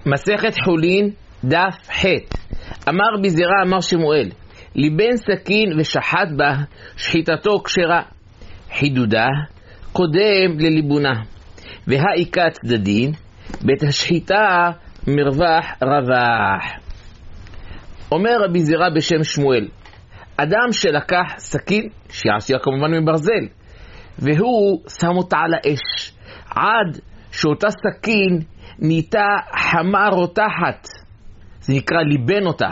מסכת חולין דף ח'. אמר בזירה אמר שמואל, ליבן סכין ושחט בה, שחיטתו כשרה, חידודה קודם לליבונה, והאיקה צדדין, בית השחיטה מרווח רווח. אומר רבי זירה בשם שמואל, אדם שלקח סכין, שעשויה כמובן מברזל, והוא שם אותה על האש, עד שאותה סכין נהייתה חמה רותחת, זה נקרא ליבן אותה,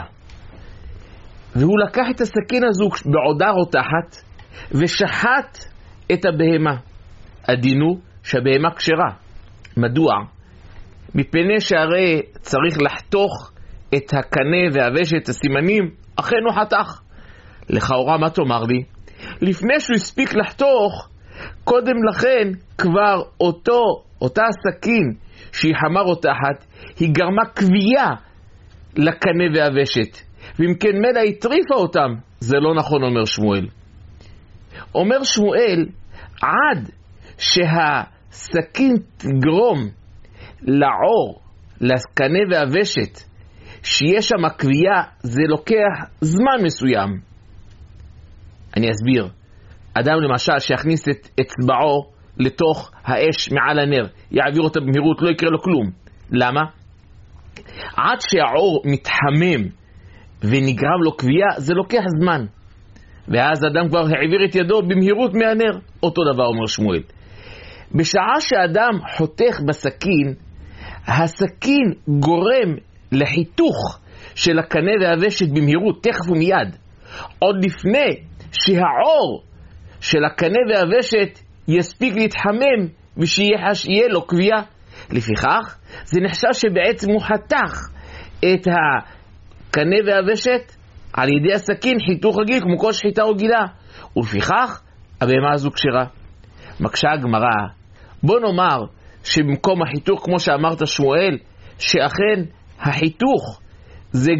והוא לקח את הסכין הזו בעודה רותחת ושחט את הבהמה. הדינו שהבהמה כשרה. מדוע? מפני שהרי צריך לחתוך את הקנה והוושת, הסימנים, אכן הוא חתך. לכאורה מה תאמר לי? לפני שהוא הספיק לחתוך, קודם לכן כבר אותה הסכין שהיא חמה רותחת, היא גרמה קביעה לקנה והוושת, ואם כן מלא הטריפה אותם. זה לא נכון, אומר שמואל. אומר שמואל, עד שהסכין תגרום לעור, לקנה והוושת, שיש שם קביעה, זה לוקח זמן מסוים. אני אסביר. אדם למשל שיכניס את אצבעו לתוך האש מעל הנר, יעביר אותה במהירות, לא יקרה לו כלום. למה? עד שהעור מתחמם ונגרם לו קביעה, זה לוקח זמן. ואז אדם כבר העביר את ידו במהירות מהנר. אותו דבר אומר שמואל. בשעה שאדם חותך בסכין, הסכין גורם לחיתוך של הקנה והוושת במהירות, תכף ומיד, עוד לפני שהעור של הקנה והוושת יספיק להתחמם ושיהיה לו קביעה. לפיכך זה נחשב שבעצם הוא חתך את הקנה והוושת על ידי הסכין חיתוך רגיל כמו כל שחיטה רגילה, ולפיכך הבהמה הזו כשרה. מקשה הגמרא, בוא נאמר שבמקום החיתוך כמו שאמרת שמואל, שאכן החיתוך זה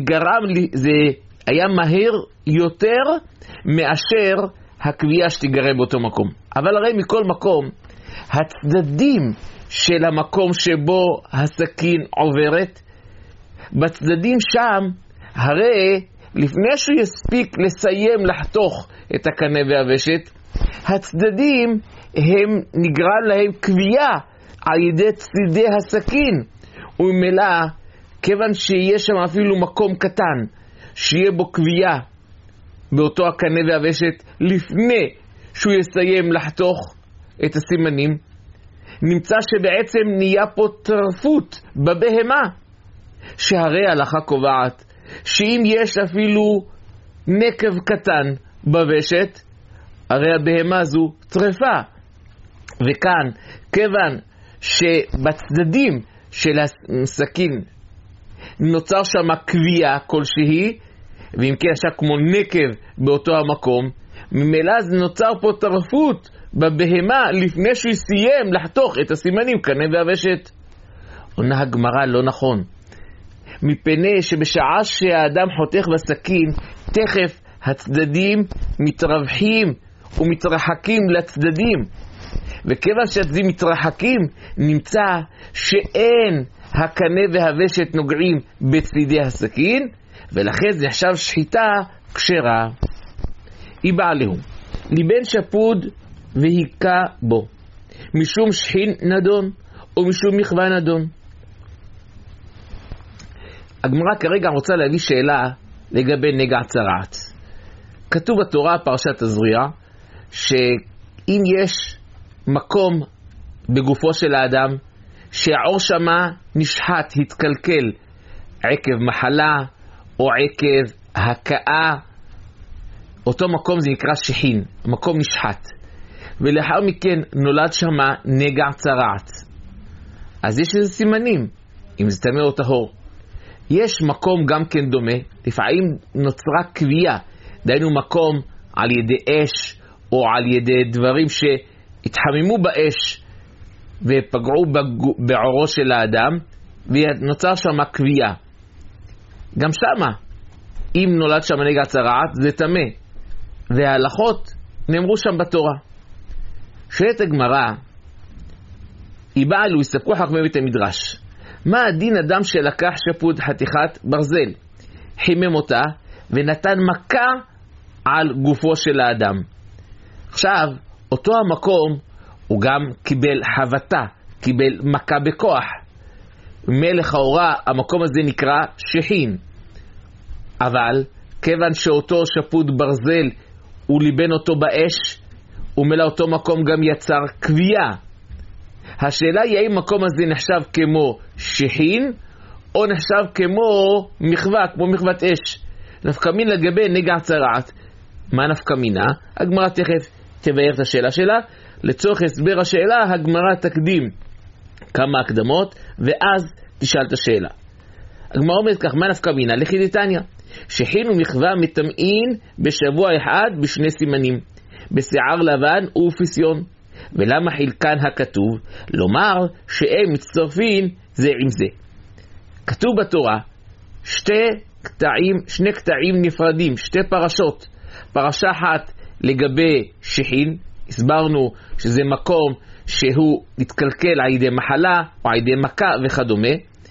היה מהיר יותר מאשר הקביעה שתגרה באותו מקום. אבל הרי מכל מקום הצדדים של המקום שבו הסכין עוברת, בצדדים שם, הרי לפני שהוא יספיק לסיים לחתוך את הקנה והוושת, הצדדים הם נגרם להם קביעה על ידי צדי הסכין, וממילא כיוון שיש שם אפילו מקום קטן שיהיה בו קביעה באותו הקנה והוושת לפני שהוא יסיים לחתוך את הסימנים, נמצא שבעצם נהיה פה טרפות בבהמה, שהרי ההלכה קובעת שאם יש אפילו נקב קטן בוושת, הרי הבהמה הזו טרפה. וכאן כיוון שבצדדים של הסכין נוצר שם קביעה כלשהי, ואם כן יש כמו נקב באותו המקום, ממילא זה נוצר פה טרפות בבהמה לפני שהוא סיים לחתוך את הסימנים קנה והוושת. עונה הגמרא, לא נכון, מפני שבשעה שהאדם חותך בסכין, תכף הצדדים מתרווחים ומתרחקים לצדדים, וכיוון שהצדדים מתרחקים, נמצא שאין הקנה והוושת נוגעים בצדי הסכין, ולכן זה נחשב שחיטה כשרה. היא בעליהו ליבן שפוד והיכה בו, משום שחין נדון או משום מחווה נדון. הגמרא כרגע רוצה להביא שאלה לגבי נגע צרעת. כתוב בתורה פרשת הזריעה שאם יש מקום בגופו של האדם שהעור שמה נשחט, התקלקל עקב מחלה או עקב הקאה, אותו מקום זה נקרא שחין, המקום נשחט, ולאחר מכן נולד שמה נגע צרעת, אז יש איזה סימנים אם זה טמא או טהור. יש מקום גם כן דומה, לפעמים נוצרה קביעה, דהיינו מקום על ידי אש או על ידי דברים שהתחממו באש ופגעו בעורו של האדם ונוצר שם קביעה. גם שמה אם נולד שם נגע צרעת זה טמא, וההלכות נאמרו שם בתורה. שואלת הגמרא, היא באה לו יספקו חכמי בית המדרש, מה הדין אדם שלקח שפוד חתיכת ברזל, חימם אותה ונתן מכה על גופו של האדם? עכשיו, אותו המקום הוא גם קיבל חבטה, קיבל מכה בכוח. מלך ההוראה, המקום הזה נקרא שחין. אבל כיוון שאותו שפוד ברזל הוא ליבן אותו באש, ומלא אותו מקום גם יצר קביעה. השאלה היא האם המקום הזה נחשב כמו שחין, או נחשב כמו מחווה, כמו מחוות אש. נפקא מין לגבי נגע צרעת. מה נפקא מינה? הגמרא תכף תבאר את השאלה שלה. לצורך הסבר השאלה, הגמרא תקדים כמה הקדמות, ואז תשאל את השאלה. הגמרא אומרת כך, מה נפקא מינה? לכי דתניא. שחין ומחווה מטמאין בשבוע אחד בשני סימנים, בשיער לבן ובפיסיון. ולמה חילקן הכתוב? לומר שהם מצטרפים זה עם זה. כתוב בתורה שני קטעים נפרדים, שתי פרשות. פרשה אחת לגבי שחין, הסברנו שזה מקום שהוא התקלקל על ידי מחלה או על ידי מכה וכדומה,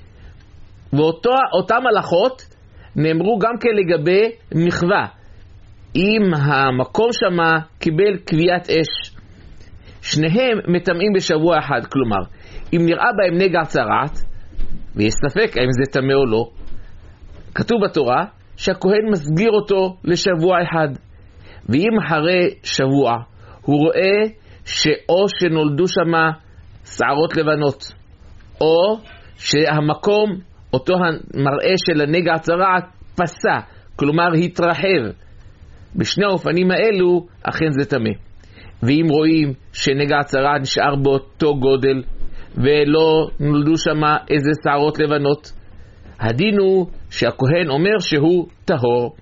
ואותם הלכות נאמרו גם כן לגבי מחווה, אם המקום שמה קיבל קביעת אש. שניהם מטמאים בשבוע אחד, כלומר אם נראה בהם נגע צרעת ויש ספק האם זה טמא או לא, כתוב בתורה שהכהן מסגיר אותו לשבוע אחד, ואם אחרי שבוע הוא רואה שאו שנולדו שמה שערות לבנות, או שהמקום, אותו המראה של הנגע הצרעת פסה, כלומר התרחב, בשני האופנים האלו אכן זה טמא. ואם רואים שנגע הצרעת נשאר באותו גודל ולא נולדו שמה איזה שערות לבנות, הדין הוא שהכהן אומר שהוא טהור.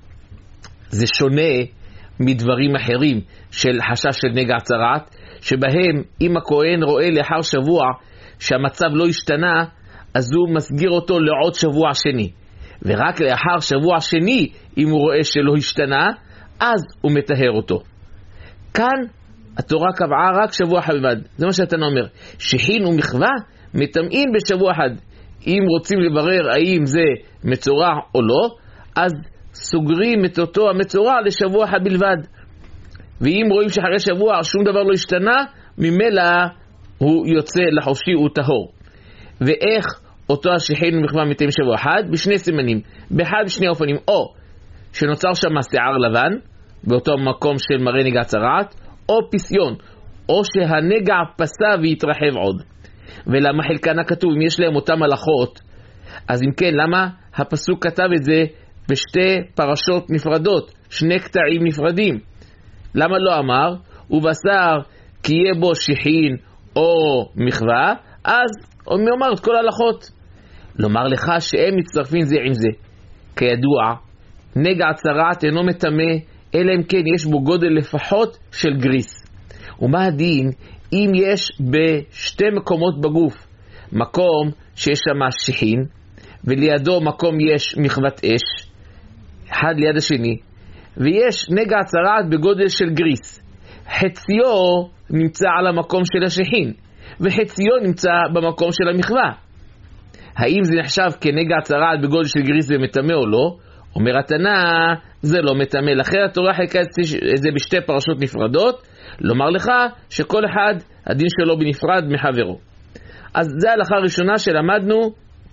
זה שונה מדברים אחרים של חשש של נגע צרעת, שבהם אם הכהן רואה לאחר שבוע שהמצב לא השתנה, אז הוא מסגיר אותו לעוד שבוע שני, ורק לאחר שבוע שני אם הוא רואה שלא השתנה, אז הוא מטהר אותו. כאן התורה קבעה רק שבוע אחד בלבד. זה מה שאתה אומר, שחין ומחווה מטמאים בשבוע אחד. אם רוצים לברר האם זה מצורע או לא, אז סוגרים את אותו המצורע לשבוע אחד בלבד. ואם רואים שאחרי שבוע שום דבר לא השתנה, ממילא הוא יוצא לחופשי, הוא טהור. ואיך אותו השחין ומחווה מטמאים שבוע אחד? בשני סימנים, באחד בשני אופנים, או שנוצר שם שיער לבן באותו מקום של מראה נגע צרעת, או פיסיון, או שהנגע פסה והתרחב עוד. ולמה חלקן הכתוב, אם יש להם אותם הלכות, אז אם כן, למה הפסוק כתב את זה בשתי פרשות נפרדות, שני קטעים נפרדים? למה לא אמר ובשר כי יהיה בו שחין או מחווה, אז הוא אומר את כל ההלכות? לומר לך שהם מצטרפים זה עם זה. כידוע, נגע צרעת אינו מטמא אלא אם כן יש בו גודל לפחות של גריס. ומה הדין אם יש בשתי מקומות בגוף, מקום שיש שם שחין ולידו מקום יש מחוות אש, אחד ליד השני, ויש נגע צרעת בגודל של גריס, חציו נמצא על המקום של השחין וחציו נמצא במקום של המחווה, האם זה נחשב כנגע צרעת בגודל של גריס ומטמא או לא? אומר התנא, זה לא מטמא. לכן התורה חלקה את זה בשתי פרשות נפרדות, לומר לך שכל אחד הדין שלו בנפרד מחברו. אז זה ההלכה הראשונה שלמדנו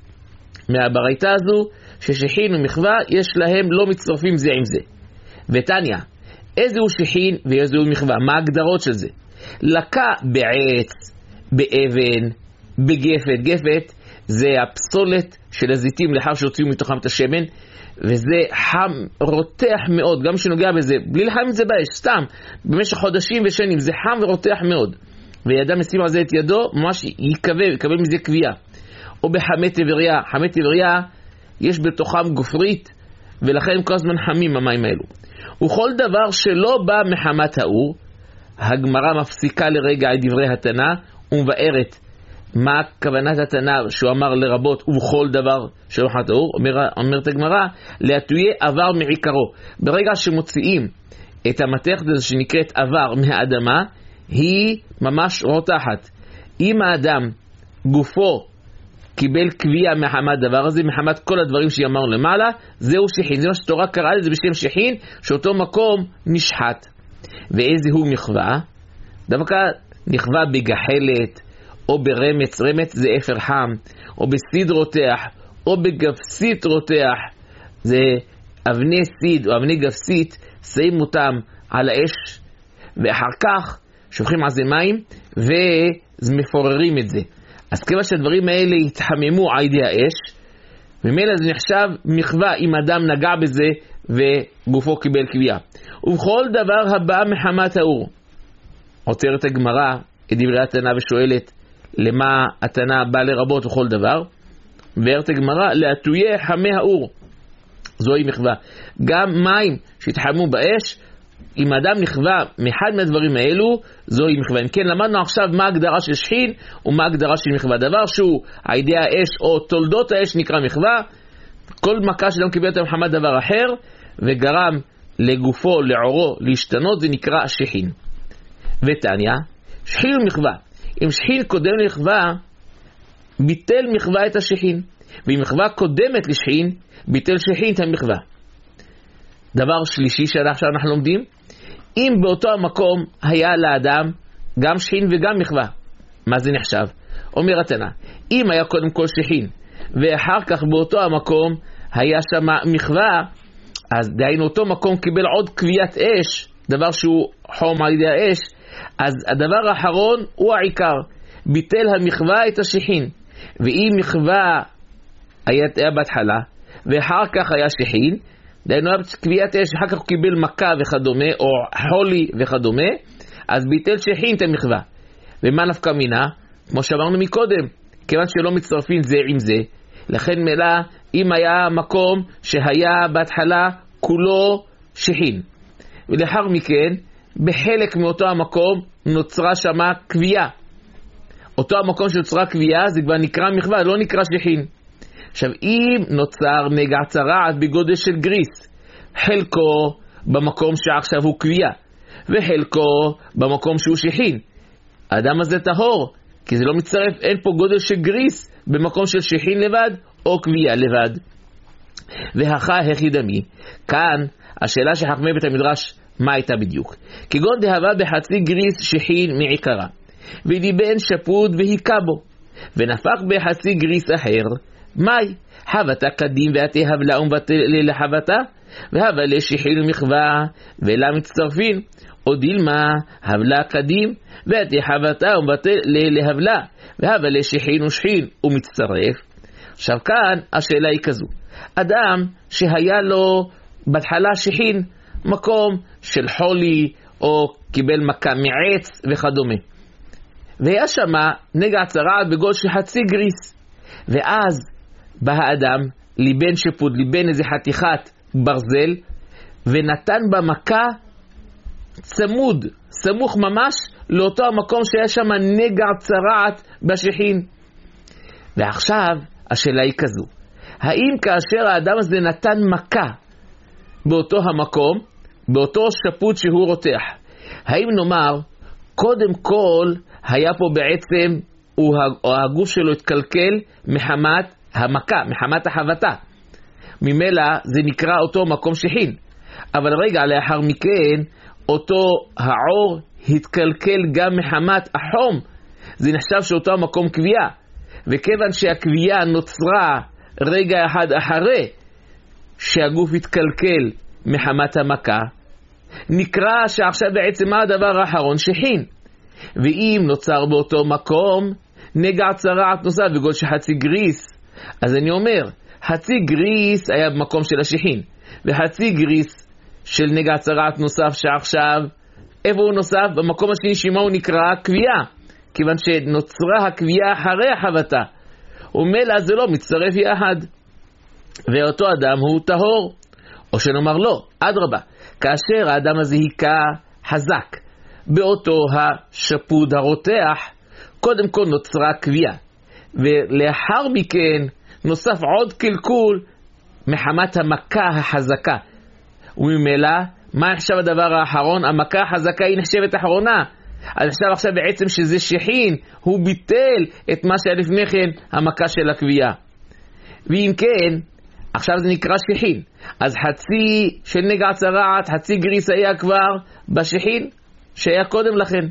מהברייתא הזו, ששחין ומחווה יש להם לא מצטרפים זה עם זה. ותניא, איזה הוא שחין ואיזה הוא מחווה? מה ההגדרות של זה? לקה בעץ, באבן, בגפת. גפת זה הפסולת של הזיתים לאחר שהוציאו מתוכם את השמן, וזה חם, רותח מאוד, גם שנוגע בזה, בלי לחם את זה באש, סתם, במשך חודשים ושנים, זה חם ורותח מאוד, וידע משים על זה את ידו, ממש יקבל מזה קביעה. או בחמי תבריה, חמי תבריה, יש בתוכם גופרית, ולכן כל הזמן חמים המים האלו. וכל דבר שלא בא מחמת האור, הגמרא מפסיקה לרגע את דברי התנא, ומבארת מה כוונת התנא שהוא אמר לרבות ובכל דבר שלא מחמת האור. אומרת הגמרא, להטויה עבר מעיקרו. ברגע שמוציאים את המתכת הזו שנקראת עבר מהאדמה, היא ממש רותחת. אם האדם גופו קיבל קביעה מחמת דבר הזה, מחמת כל הדברים שאמרנו למעלה, זהו שחין. זה מה שתורה קראה לזה בשם שחין, שאותו מקום נשחט. ואיזה הוא מחווה? דווקא נכווה בגחלת, או ברמץ, רמץ זה אפר חם, או בסיד רותח, או בגפסית רותח, זה אבני סיד או אבני גפסית, שמים אותם על האש, ואחר כך שופכים על זה מים, ומפוררים את זה. אז כיוון שהדברים האלה התחממו על ידי האש, ומילא זה נחשב מחווה אם אדם נגע בזה, וגופו קיבל קביעה. ובכל דבר הבא מחמת האור. עוצרת הגמרא את דברי התנא ושואלת, למה התנא בא לרבות וכל דבר? ואומרת הגמרא, להטויה חמי האור. זוהי מחווה. גם מים שהתחמו באש, אם אדם נכווה מאחד מהדברים האלו, זוהי מחווה. אם כן, למדנו עכשיו מה ההגדרה של שחין ומה ההגדרה של מחווה. דבר שהוא על ידי האש או תולדות האש נקרא מחווה. כל מכה שאדם קיבל אותה מחמת דבר אחר וגרם לגופו, לעורו, להשתנות, זה נקרא שחין. ותניא, שחין ומחווה. אם שחין קודם למחווה, ביטל מחווה את השחין. ואם מחווה קודמת לשחין, ביטל שחין את המחווה. דבר שלישי שעכשיו אנחנו לומדים, אם באותו המקום היה לאדם גם שחין וגם מחווה, מה זה נחשב? אומר התנא, אם היה קודם כל שחין, ואחר כך באותו המקום היה שם מחווה, אז דהיינו אותו מקום קיבל עוד קביעת אש, דבר שהוא חום על ידי האש, אז הדבר האחרון הוא העיקר, ביטל המחווה את השחין. ואם מחווה היה בהתחלה, ואחר כך היה שחין, דהיינו קביעת אש, אחר כך הוא קיבל מכה וכדומה, או חולי וכדומה, אז ביטל שחין את המחווה. ומה נפקא מינה? כמו שאמרנו מקודם, כיוון שלא מצטרפים זה עם זה, לכן מילא אם היה מקום שהיה בהתחלה כולו שחין, ולאחר מכן בחלק מאותו המקום נוצרה שמה קביעה, אותו המקום שנוצרה קביעה זה כבר נקרא מחווה, לא נקרא שחין. עכשיו אם נוצר נגע צרעת בגודל של גריס, חלקו במקום שעכשיו הוא קביעה וחלקו במקום שהוא שחין, האדם הזה טהור, כי זה לא מצטרף, אין פה גודל של גריס במקום של שחין לבד או קביעה לבד. והכה החידמי, כאן השאלה שחכמי בית המדרש מה הייתה בדיוק? כגון דהבה בחצי גריס שחין מעיקרה, ודיבן שפוד והיכה בו, ונפק בחצי גריס אחר, מאי? חבתה קדים ואתי הבלה ומבטל לחבתה, והבה לשחין ומחווה ולה מצטרפין, או דילמה הבלה קדים ואתי חבתה ומבטל להבלה, והבה לשחין ושחין ומצטרף. עכשיו כאן השאלה היא כזו, אדם שהיה לו בהתחלה שחין, מקום של חולי או קיבל מכה מעץ וכדומה, והיה שמה נגע צרעת בגודל של חצי גריס, ואז בא האדם ליבן שפוד, ליבן איזה חתיכת ברזל ונתן במכה צמוד, סמוך ממש לאותו המקום שהיה שם נגע צרעת בשחין. ועכשיו השאלה היא כזו, האם כאשר האדם הזה נתן מכה באותו המקום, באותו שפוד שהוא רותח, האם נאמר קודם כל היה פה בעצם או הגוף שלו התקלקל מחמת המכה, מחמת החבטה, ממילא זה נקרא אותו מקום שחין, אבל רגע לאחר מכן אותו העור התקלקל גם מחמת החום, זה נחשב שאותו המקום קביעה, וכיוון שהקביעה נוצרה רגע אחד אחרי שהגוף התקלקל מחמת המכה, נקרא שעכשיו בעצם מה הדבר האחרון? שחין. ואם נוצר באותו מקום נגע צרעת נוסף בגודל של חצי גריס, אז אני אומר חצי גריס היה במקום של השחין, וחצי גריס של נגע צרעת נוסף שעכשיו איפה הוא נוסף? במקום השני שמה הוא נקרא קביעה, כיוון שנוצרה הקביעה אחרי החבטה, ומילא זה לא מצטרף יחד, ואותו אדם הוא טהור. או שנאמר לא, אדרבה, כאשר האדם הזה היכה חזק באותו השפוד הרותח, קודם כל נוצרה קביעה, ולאחר מכן נוסף עוד קלקול מחמת המכה החזקה, וממילא מה נחשב הדבר האחרון? המכה החזקה היא נחשבת אחרונה, אז עכשיו בעצם שזה שחין, הוא ביטל את מה שהיה לפני כן המכה של הקביעה. ואם כן, עכשיו זה נקרא שחין. אז חצי של נגע צרעת, חצי גריס היה כבר בשחין שהיה קודם לכן,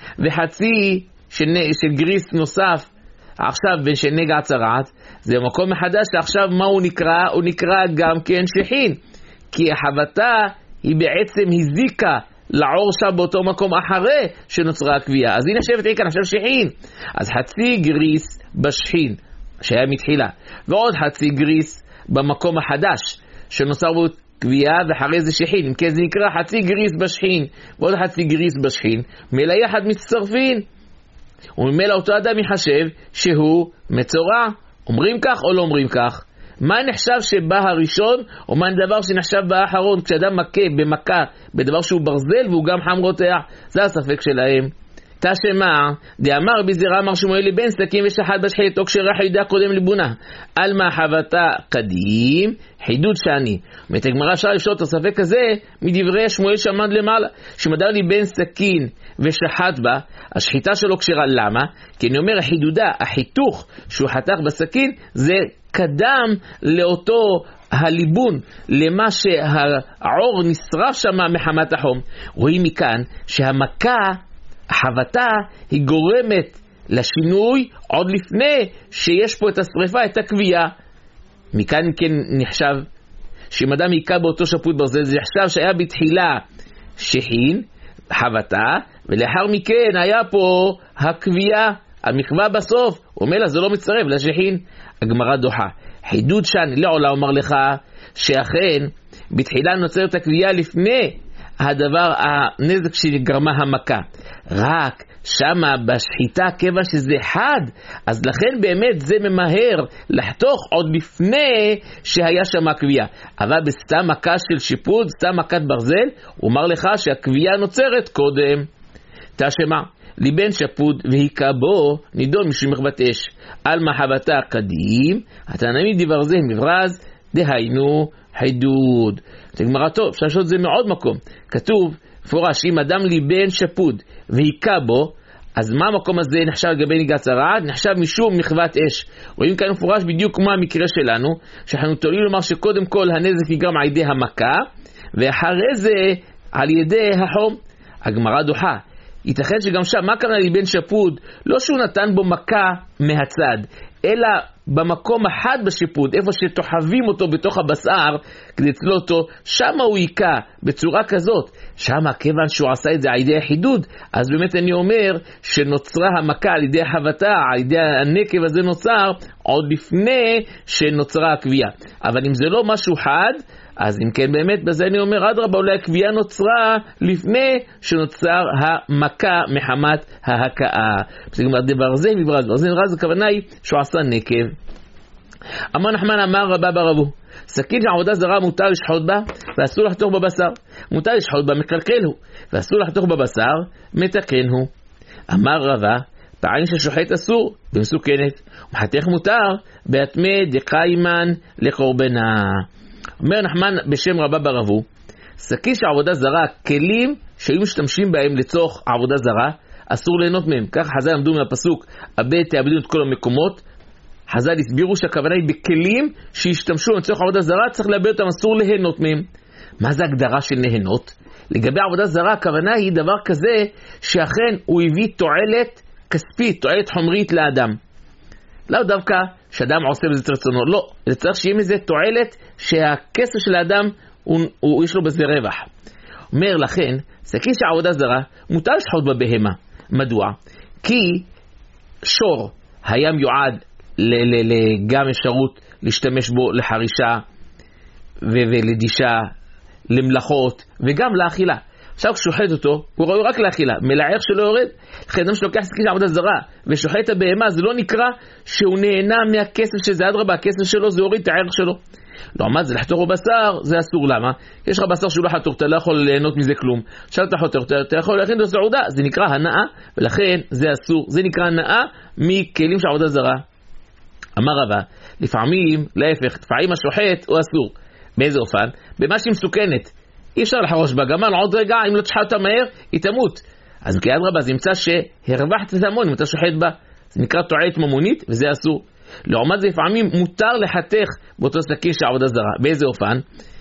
וחצי של גריס נוסף עכשיו בין של נגע צרעת, זה מקום מחדש. עכשיו מה הוא נקרא? הוא נקרא גם כן שחין, כי החבטה היא בעצם הזיקה לעור שם באותו מקום אחרי שנוצרה הקביעה. אז הנה שבט עיקר עכשיו שחין, אז חצי גריס בשחין שהיה מתחילה, ועוד חצי גריס במקום החדש שנוצר בו קביעה, ואחרי זה שחין. אם כן זה נקרא חצי גריס בשחין ועוד חצי גריס בשחין, מלא יחד מצטרפים, וממילא אותו אדם יחשב שהוא מצורע. אומרים כך או לא אומרים כך? מה נחשב שבא הראשון, או מה דבר שנחשב באחרון? כשאדם מכה במכה בדבר שהוא ברזל והוא גם חם רותח, זה הספק שלהם. תשמע, דאמר בזירה אמר שמואל לבן סכין ושחט בשחיתו כשרח ידע קודם לבונה על מה חבטה קדים חידוד שני. מתגמרה אפשר לפשוט את הספק הזה מדברי שמואל שעמד למעלה, שמדר לי בן סכין ושחט בה, השחיטה שלו כשרה. למה? כי אני אומר החידודה, החיתוך שהוא חתך בסכין, זה קדם לאותו הליבון, למה שהעור נשרף שם מחמת החום. רואים מכאן שהמכה, החבטה, היא גורמת לשינוי עוד לפני שיש פה את השריפה, את הקביעה. מכאן כן נחשב שאם אדם יקע באותו שפוט ברזל, זה נחשב שהיה בתחילה שחין, חבטה, ולאחר מכן היה פה הקביעה, המחווה בסוף. אומר לה זה לא מצטרף לשחין. הגמרא דוחה, חידוד שאני לעולה אומר לך שאכן בתחילה נוצרת הקביעה לפני הדבר, הנזק שגרמה המכה, רק שמה בשחיטה כיוון שזה חד, אז לכן באמת זה ממהר לחתוך עוד לפני שהיה שמה קביעה. אבל בסתם מכה של שיפוד, סתם מכת ברזל, הוא אומר לך שהקביעה נוצרת קודם. תשמע, ליבן שפוד והיקה בו נידון משום מחבת אש על מחבתה קדים, התנאים דבר זה מברז, דהיינו חידוד. תגמרה טוב, אפשר לשאול את זה מעוד מקום. כתוב פורש, אם אדם ליבן שפוד והיקה בו, אז מה המקום הזה נחשב לגבי נגע צרעת? נחשב משום מחבת אש. רואים כאן פורש בדיוק כמו המקרה שלנו, שאנחנו תולים לומר שקודם כל הנזק יגרם על ידי המכה, ואחרי זה על ידי החום. הגמרא דוחה, ייתכן שגם שם, מה קרה ליבן שפוד? לא שהוא נתן בו מכה מהצד, אלא במקום אחד בשיפוד, איפה שתוחבים אותו בתוך הבשר כדי לצלול אותו, שם הוא ייקע בצורה כזאת. שם כיוון שהוא עשה את זה על ידי החידוד, אז באמת אני אומר שנוצרה המכה על ידי החבטה, על ידי הנקב הזה נוצר עוד לפני שנוצרה הקביעה. אבל אם זה לא משהו חד, אז אם כן באמת בזה אני אומר אדרבה, אולי הקביעה נוצרה לפני שנוצר המכה מחמת ההכאה. זה גם דבר זה מברז, זה הכוונה היא שהוא עשה נקב. אמר נחמן אמר רבא ברבו, סכין שעבודה זרה מותר לשחוט בה ואסור לחתוך בבשר, מותר לשחוט בה מקלקל הוא, ואסור לחתוך בבשר מתקן הוא. אמר רבא, פעמים ששוחט אסור ומסוכנת, ומחתך מותר בהתמא דקיימן לקורבנה. אומר נחמן בשם רבא ברבו, סכין שעבודה זרה, כלים שהיו משתמשים בהם לצורך עבודה זרה, אסור ליהנות מהם. כך חז"ל למדו מהפסוק הבא תאבדו את כל המקומות. חז"ל הסבירו שהכוונה היא בכלים שהשתמשו לצורך עבודה זרה, צריך לאבד אותם, אסור ליהנות מהם. מה זה הגדרה של נהנות? לגבי עבודה זרה הכוונה היא דבר כזה שאכן הוא הביא תועלת כספית, תועלת חומרית לאדם. לא דווקא שאדם עושה בזה רצונו, לא, זה צריך שיהיה מזה תועלת שהכסף של האדם יש לו בזה רווח. אומר לכן, סכין שעבודה זרה מותר לשחוט בבהמה. מדוע? כי שור היה מיועד גם אפשרות להשתמש בו לחרישה ולדישה, למלאכות וגם לאכילה. עכשיו כששוחט אותו, הוא ראוי רק לאכילה, מלערך שלא יורד. לכן אדם שלוקח סכין של עבודה זרה ושוחט את הבהמה, זה לא נקרא שהוא נהנה מהכסף שזה, אדרבה, הכסף שלו זה הוריד את הערך שלו. לעומת זה לחתוך בבשר, זה אסור. למה? יש לך בשר שהוא לא חתוך, אתה לא יכול ליהנות מזה כלום. עכשיו אתה חותך, אתה יכול להכין את הסעודה, זה נקרא הנאה, ולכן זה אסור. זה נקרא הנאה מכלים של עבודה זרה. אמר רבא, לפעמים, להפך, לפעמים השוחט הוא אסור. באיזה אופן? במה שהיא מסוכנת. אי אפשר לחרוש בה, גמל עוד רגע, אם לא תשחט אותה מהר, היא תמות. אז מכיד רבה זה נמצא שהרווחת את המון אם אתה שוחט בה, זה נקרא תועלת ממונית וזה אסור. לעומת זה לפעמים מותר לחתך באותו סכין של עבודה זרה. באיזה אופן?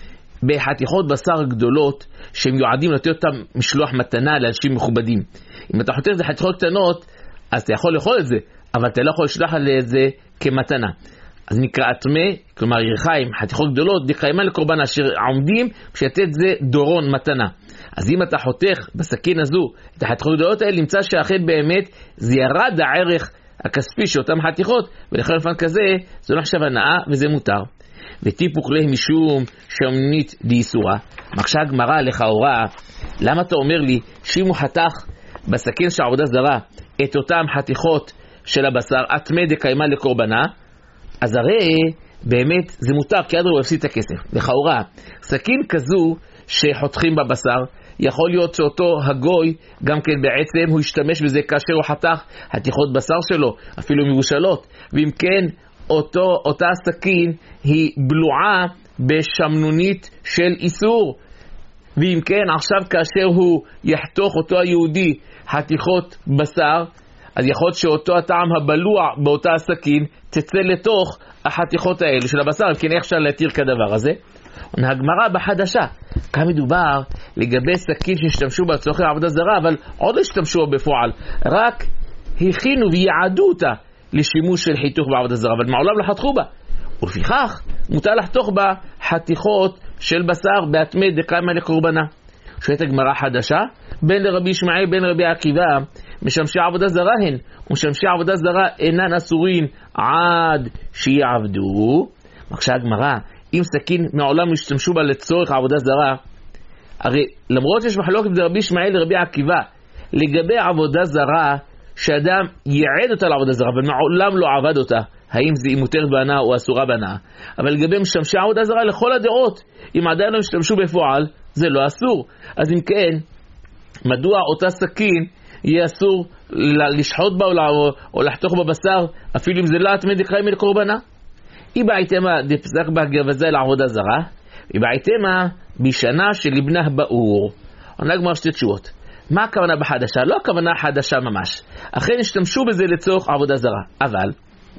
בחתיכות בשר גדולות שמיועדים לתת אותם משלוח מתנה לאנשים מכובדים. אם אתה חותך את זה חתיכות קטנות אז אתה יכול לאכול את זה, אבל אתה לא יכול לשלוח את זה כמתנה. אז נקרא אטמא, כלומר ירחיים, חתיכות גדולות, דקיימה לקורבן אשר עומדים שתת זה דורון מתנה. אז אם אתה חותך בסכין הזו את החתיכות גדולות האלה, נמצא שאכן באמת זה ירד הערך הכספי של אותם חתיכות, ולכן לפן כזה זה לא נחשב הנאה וזה מותר. וטיפוק לה משום שמנית דייסורה. מקשה הגמרא לכאורה, למה אתה אומר לי שאם הוא חתך בסכין של עבודה זרה את אותם חתיכות של הבשר אטמא דקיימה לקורבנה, אז הרי באמת זה מותר, כי אדרבה הוא הפסיד את הכסף. לכאורה, סכין כזו שחותכים בבשר, יכול להיות שאותו הגוי גם כן בעצם הוא ישתמש בזה כאשר הוא חתך חתיכות בשר שלו, אפילו מבושלות, ואם כן אותה סכין היא בלועה בשמנונית של איסור, ואם כן עכשיו כאשר הוא יחתוך אותו היהודי חתיכות בשר, אז יכול להיות שאותו הטעם הבלוע באותה הסכין תצא לתוך החתיכות האלה של הבשר, וכן איך אפשר להתיר כדבר הזה? הגמרא בחדשה, כאן מדובר לגבי סכין שהשתמשו בה לצורכי עבודה זרה, אבל עוד לא השתמשו בה בפועל, רק הכינו ויעדו אותה לשימוש של חיתוך בעבודה זרה, אבל מעולם לא חתכו בה, ולפיכך מותר לחתוך בה חתיכות של בשר באטמא דקיימה לקורבנה. שואלת הגמרא חדשה, בין לרבי ישמעאל בין לרבי עקיבא, משמשי עבודה זרה הן, ומשמשי עבודה זרה אינן אסורין עד שיעבדו. מקשה הגמרא, אם סכין מעולם השתמשו בה לצורך עבודה זרה, הרי למרות שיש מחלוקת בין רבי ישמעאל לרבי עקיבא לגבי עבודה זרה שאדם ייעד אותה לעבודה זרה אבל מעולם לא עבד אותה, האם זה מותרת בהנאה או אסורה בהנאה, אבל לגבי משמשי עבודה זרה לכל הדעות, אם עדיין לא השתמשו בפועל זה לא אסור. אז אם כן, מדוע אותה סכין יהיה אסור לשחוט בה או לחתוך בבשר אפילו אם זה לא אטמא דקיימה לקורבנה? היא בעיתמה דפסק בה גבזה לעבודה זרה, היא בעיתמה בשנה שלבנה באור. עונה גמר שתי תשובות. מה הכוונה בחדשה? לא הכוונה חדשה ממש, אכן השתמשו בזה לצורך עבודה זרה, אבל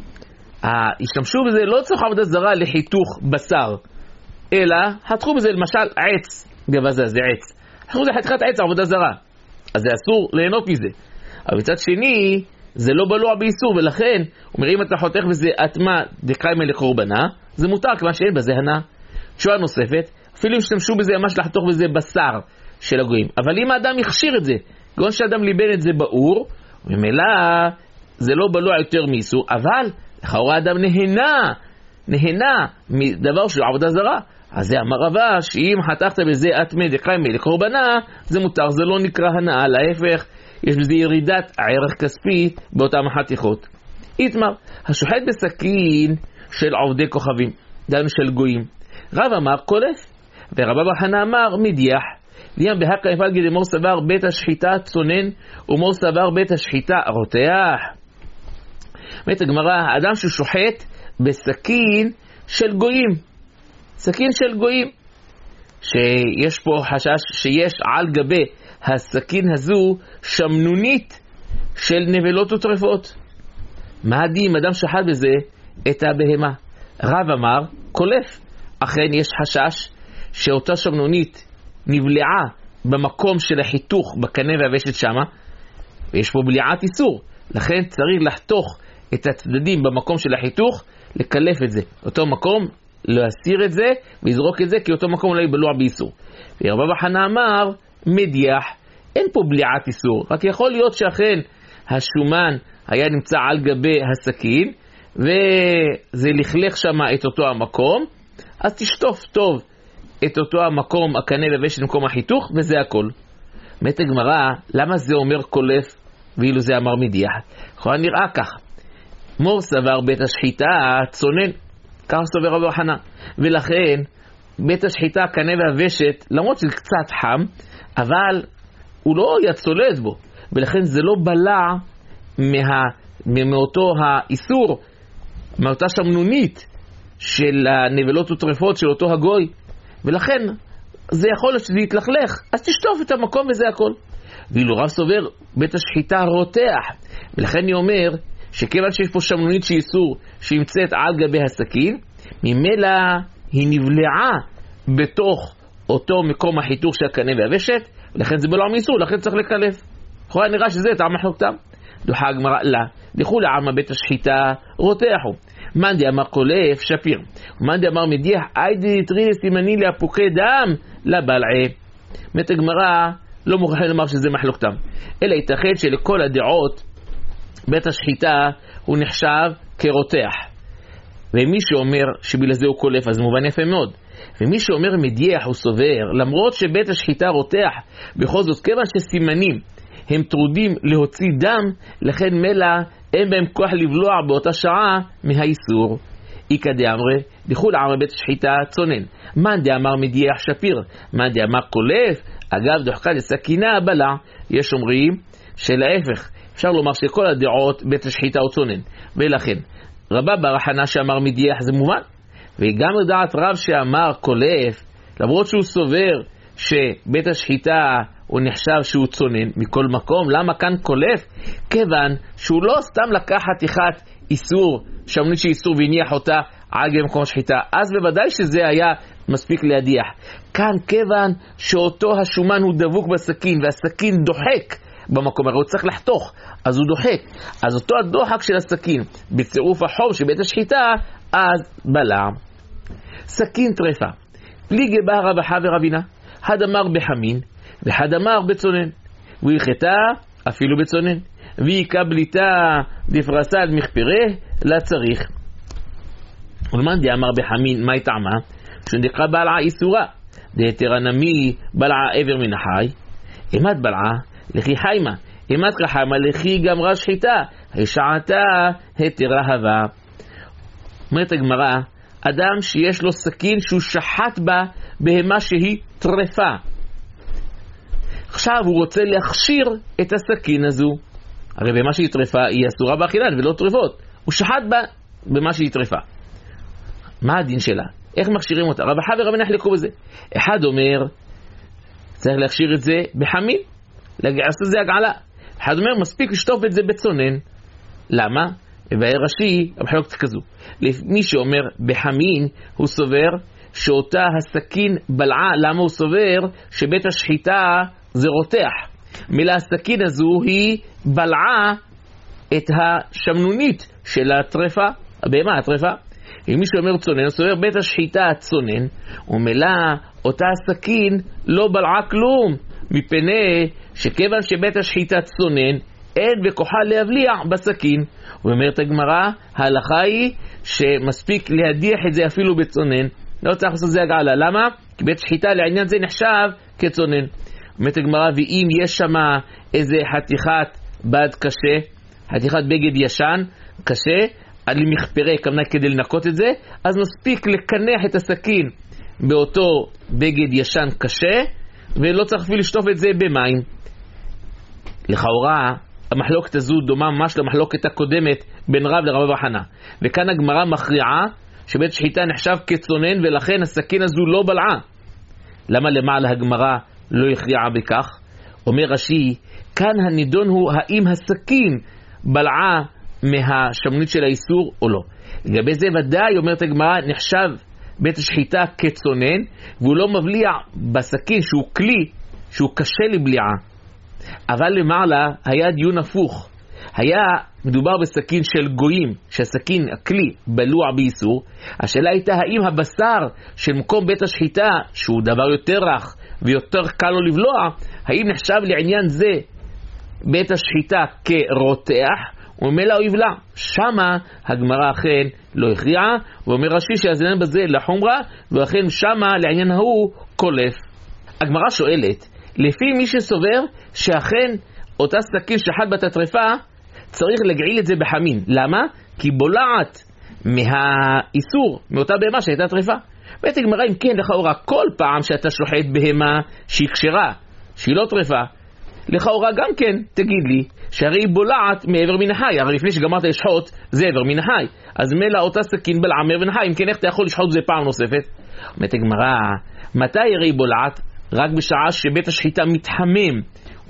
השתמשו בזה לא לצורך עבודה זרה לחיתוך בשר, אלא חתכו בזה למשל עץ גבזה, זה עץ, חתכו בזה חתיכת עץ עבודה זרה, אז זה אסור ליהנות מזה. אבל מצד שני זה לא בלוע באיסור, ולכן אומרים אתה חותך בזה אטמא דקיימה לקורבנה, זה מותר כיוון שאין בזה הנאה. תשובה נוספת, אפילו אם השתמשו בזה ממש לחתוך בזה בשר של הגויים, אבל אם האדם יכשיר את זה, גאון שאדם ליבן את זה באור, וממילא זה לא בלוע יותר מאיסור, אבל לכאורה האדם נהנה מדבר של עבודה זרה. אז זה אמר רבה שאם חתכת בזה אטמא דקיימה לקורבנה זה מותר, זה לא נקרא הנאה, להפך יש בזה ירידת ערך כספי באותם החתיכות. איתמר, השוחט בסכין של עובדי כוכבים, דנו של גויים, רב אמר קולף, ורבא בחנה אמר מדיח. ליאם בהקה יפל גדי מור סבר בית השחיטה צונן ומור סבר בית השחיטה רותח. אומרת הגמרא, האדם ששוחט בסכין של גויים, סכין של גויים, שיש פה חשש שיש על גבי הסכין הזו שמנונית של נבלות וטרפות. מה הדין אדם שחט בזה את הבהמה? רב אמר קולף, אכן יש חשש שאותה שמנונית נבלעה במקום של החיתוך בקנה והוושת שמה, ויש פה בליעת איסור, לכן צריך לחתוך את הצדדים במקום של החיתוך, לקלף את זה אותו מקום, להסיר את זה ולזרוק את זה, כי אותו מקום לא יבלוע באיסור. ורבא בחנה אמר מדיח, אין פה בליעת איסור, רק יכול להיות שאכן השומן היה נמצא על גבי הסכין וזה לכלך שמה את אותו המקום, אז תשטוף טוב את אותו המקום, הקנה והוושת במקום החיתוך, וזה הכל. אומרת הגמרא, למה זה אומר קולף ואילו זה אמר מדיח? יכול נראה כך, מור סבר בית השחיטה צונן, כך סובר רבי חנא, ולכן בית השחיטה הקנה והוושת, למרות שזה קצת חם, אבל הוא לא יצולד בו, ולכן זה לא בלע מאותו האיסור, מאותה שמנונית של הנבלות וטרפות של אותו הגוי, ולכן זה יכול להיות שזה יתלכלך, אז תשטוף את המקום וזה הכל. ואילו רב סובר בית השחיטה רותח, ולכן אני אומר שכיוון שיש פה שמנונית שהיא איסור שימצאת על גבי הסכין, ממילא היא נבלעה בתוך אותו מקום החיתוך של הקנה והוושט, ולכן זה בלוע מאיסור, לכן צריך לקלף. לכאורה נראה שזה טעם מחלוקתם. דוחה הגמרא לה, דחו לעלמא בית השחיטה רותחו. מאן דאמר קולף שפיר, ומאן דאמר מדיח איידי דטרי סימני לאפוקי דם לבלעי. אומרת הגמרא, לא מוכרחים לומר שזה מחלוקתם, אלא ייתכן שלכל הדעות בית השחיטה הוא נחשב כרותח, ומי שאומר שבגלל זה הוא קולף אז מובן יפה מאוד, ומי שאומר מדיח הוא סובר למרות שבית השחיטה רותח, בכל זאת כיוון שסימנים הם טרודים להוציא דם, לכן מלא אין בהם כוח לבלוע באותה שעה מהאיסור. איקא דאמרי דחו לעלמא בית השחיטה צונן, מאן דאמר מדיח שפיר, מאן דאמר קולף. אגב, דוחקה לסכינה בלע, יש אומרים שלהפך, אפשר לומר שכל הדעות בית השחיטה הוא צונן, ולכן רבא בר חנא שאמר מדיח זה מובן, וגם לדעת רב שאמר קולף, למרות שהוא סובר שבית השחיטה הוא נחשב שהוא צונן מכל מקום. למה כאן קולף? כיוון שהוא לא סתם לקח חתיכת איסור, שמנונית של איסור, והניח אותה על גבי מקום השחיטה, אז בוודאי שזה היה מספיק להדיח. כאן כיוון שאותו השומן הוא דבוק בסכין, והסכין דוחק במקום, הרי הוא צריך לחתוך, אז הוא דוחק, אז אותו הדוחק של הסכין בצירוף החום של בית השחיטה, אז בלע. סכין טרפה, פליגי בה רבחה ורבינה, אחד אמר בחמין ואחד אמר בצונן, והלכתה אפילו בצונן, והיא קבליתה דפרסה על מחפרה לצריך. ולמאן דאמר בחמין מה טעמה? שנדקה בלעה איסורה, דהתרה נמי בלעה עבר מן החי, אימת בלעה לכי חיימה, אימת חיימה לכי גמרה שחיטה, השעתה התרה הווה. אומרת הגמרא, אדם שיש לו סכין שהוא שחט בה בהמה שהיא טרפה, עכשיו הוא רוצה להכשיר את הסכין הזו, הרי בהמה שהיא טרפה היא אסורה באכילן ולא טרפות, הוא שחט בה במה שהיא טרפה. מה הדין שלה? איך מכשירים אותה? רבחה ורבנה נחלקו בזה. אחד אומר צריך להכשיר את זה בחמין, לעשות את זה הגעלה. אחד אומר מספיק לשטוף את זה בצונן. למה? ובראשי המחלוקת כזו, מי שאומר בחמין הוא סובר שאותה הסכין בלעה. למה הוא סובר? שבית השחיטה זה רותח, מילה הסכין הזו היא בלעה את השמנונית של הטרפה, הבהמה הטרפה. אם מי שאומר צונן, הוא סובר בית השחיטה הצונן, ומלה אותה הסכין לא בלעה כלום, מפני שכיוון שבית השחיטה צונן, אין בכוחה להבליע בסכין. ואומרת הגמרא, ההלכה היא שמספיק להדיח את זה אפילו בצונן, לא צריך לעשות זה הגעלה. למה? כי בית השחיטה לעניין זה נחשב כצונן. אומרת הגמרא, ואם יש שם איזה חתיכת בד קשה, חתיכת בגד ישן קשה, עד למחפרה כמנה כדי לנקות את זה, אז מספיק לקנח את הסכין באותו בגד ישן קשה, ולא צריך אפילו לשטוף את זה במים. לכאורה המחלוקת הזו דומה ממש למחלוקת הקודמת בין רב לרב בר חנא, וכאן הגמרא מכריעה שבית השחיטה נחשב כצונן, ולכן הסכין הזו לא בלעה. למה למעלה הגמרא לא הכריעה בכך? אומר רש"י, כאן הנידון הוא האם הסכין בלעה מהשמנונית של האיסור או לא. לגבי זה ודאי, אומרת הגמרא, נחשב בית השחיטה כצונן, והוא לא מבליע בסכין שהוא כלי שהוא קשה לבליעה. אבל למעלה היה דיון הפוך, היה מדובר בסכין של גויים, שהסכין, הכלי, בלוע באיסור. השאלה הייתה האם הבשר של מקום בית השחיטה, שהוא דבר יותר רך ויותר קל לו לבלוע, האם נחשב לעניין זה בית השחיטה כרותח, וממילא הוא יבלע. שמה הגמרא אכן לא הכריעה, ואומר רש"י שהזינן בזה לחומרה, ואכן שמה לעניין ההוא קולף. הגמרא שואלת, לפי מי שסובר שאכן אותה סכין שחט בת הטרפה צריך לגעיל את זה בחמין. למה? כי בולעת מהאיסור, מאותה בהמה שהייתה טרפה. בית הגמרא, אם כן, לכאורה כל פעם שאתה שוחט בהמה שהיא כשרה, שהיא לא טרפה, לכאורה גם כן תגיד לי שהרי היא בולעת מעבר מן החי, הרי לפני שגמרת לשחוט זה עבר מן החי, אז מילא אותה סכין בלעה מעבר מן החי, אם כן איך אתה יכול לשחוט זה פעם נוספת? אומרת הגמרא, מתי הרי היא בולעת? רק בשעה שבית השחיטה מתחמם,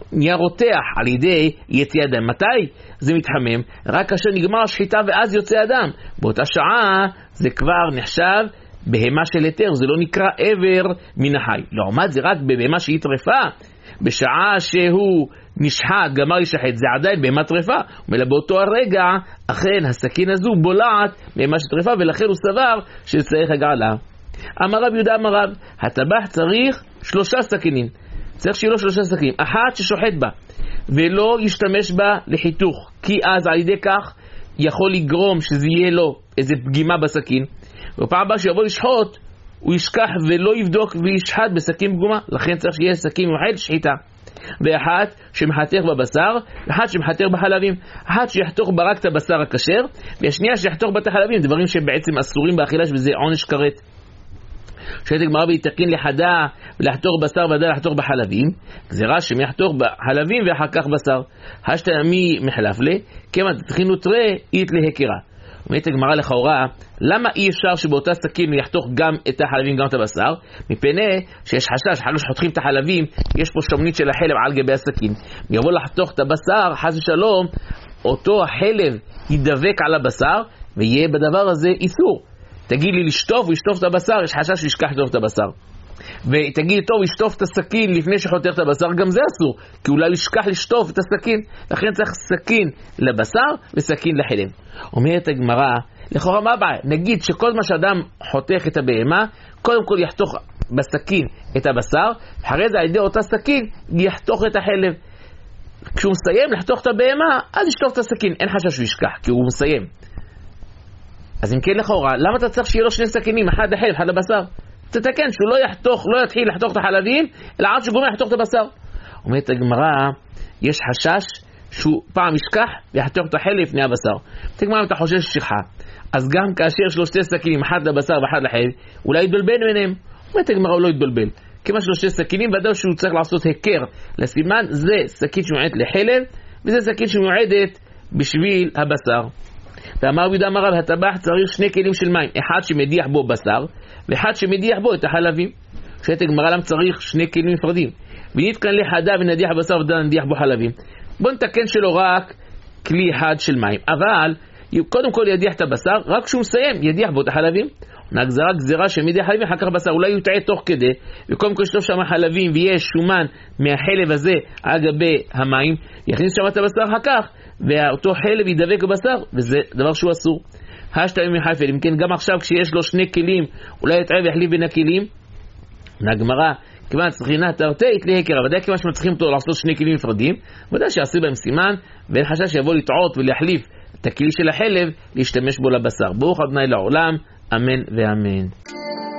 נהיה רותח על ידי יציאת הדם. מתי זה מתחמם? רק כאשר נגמר השחיטה ואז יוצא הדם. באותה שעה זה כבר נחשב בהמה של היתר, זה לא נקרא עבר מן החי. לעומת זה רק בבהמה שהיא טרפה, בשעה שהוא נשחט, גמר להישחט, זה עדיין בהמה טרפה, אלא באותו הרגע אכן הסכין הזו בולעת בהמה שטרפה, ולכן הוא סבר שצריך הגרלה. אמר רב יהודה אמר רב, הטבח צריך 3 סכינים, צריך שיהיו לו 3 סכינים, אחת ששוחט בה ולא ישתמש בה לחיתוך, כי אז על ידי כך יכול לגרום שזה יהיה לו איזה פגימה בסכין, ובפעם הבאה שיבוא לשחוט הוא ישכח ולא יבדוק וישחט בסכין פגומה, לכן צריך שיהיה סכין מיוחד שחיטה. ואחת שמחתך בבשר, ואחת שמחתך בחלבים, אחת שיחתוך ברק את הבשר הכשר, והשנייה שיחתוך בת החלבים, דברים שבעצם אסורים באכילה, וזה עונש כרת. שאת הגמרא ויתקין לחדה ולחתוך בשר ודאי לחתוך בחלבים, גזירה שמחתוך בחלבים ואחר כך בשר. השתמי מחלף לה, כמה תתחינו תראה אית להכירה. אומרת הגמרא לכאורה, למה אי אפשר שבאותה סכין יחתוך גם את החלבים גם את הבשר? מפני שיש חשש, אחרי שחותכים את החלבים, יש פה שומנית של החלב על גבי הסכין. יבוא לחתוך את הבשר, חס ושלום, אותו החלב ידבק על הבשר, ויהיה בדבר הזה איסור. תגיד לי לשטוף, הוא ישטוף את הבשר, יש חשש שישכח לשטוף את הבשר. ותגיד טוב, ישטוף את הסכין לפני שחותך את הבשר, גם זה אסור, כי אולי ישכח לשטוף את הסכין, לכן צריך סכין לבשר וסכין לחלב. אומרת הגמרא, לכאורה מה הבעיה? נגיד שכל מה שאדם חותך את הבהמה, קודם כל יחתוך בסכין את הבשר, אחרי זה על ידי אותה סכין יחתוך את החלב. כשהוא מסיים לחתוך את הבהמה, אז ישטוף את הסכין, אין חשש שהוא ישכח, כי הוא מסיים. אז אם כן לכאורה, למה אתה צריך שיהיה לו 2 סכינים, אחד לחלב, אחד לבשר? תתקן, שהוא לא יתחיל לחתוך את החלבים, אלא עד שהוא גומר לחתוך את הבשר. אומרת הגמרא, יש חשש שהוא פעם ישכח ויחתוך את החלב לפני הבשר. תגמר אם אתה חושש ששכחה, אז גם כאשר יש לו 2 סכינים, אחד לבשר ואחד לחלב, אולי יתבלבל ביניהם. אומרת הגמרא, הוא לא יתבלבל. כמה שלו 2 סכינים, ודאי שהוא צריך לעשות הכר לסימן, זה סכין שמיועדת לחלב, וזה סכין שמיועדת בשביל הבשר. ואמר יהודה אמר רב, הטבח צריך 2 כלים של מים, אחד שמדיח בו בשר ואחד שמדיח בו את החלבים. שאת הגמרא למה צריך 2 כלים נפרדים? ונתקן לחדה ונדיח בשר ונדיח בו חלבים. בוא נתקן שלו רק כלי אחד של מים, אבל קודם כל ידיח את הבשר, רק כשהוא מסיים ידיח בו את החלבים. נגזרה גזירה שמדיח חלבים אחר כך בשר, אולי יוטעה תוך כדי, וקודם כל ישטוף שם חלבים ויש שומן מהחלב הזה על גבי המים, יכניס שם את הבשר אחר כך, ואותו חלב ידבק בבשר, וזה דבר שהוא אסור. השתמי מחלף, אם כן גם עכשיו כשיש לו 2 כלים, אולי יטעה ויחליף בין הכלים. נגמרה, כיוון צריכינה תרתית להכרה, ודאי כיוון שמצריכים אותו לעשות 2 כלים נפרדים, ודאי שיעשו בהם סימן, ואין חשש שיבוא לטעות ולהחליף את הכלי של החלב, להשתמש בו לבשר. ברוך ה' לעולם, אמן ואמן.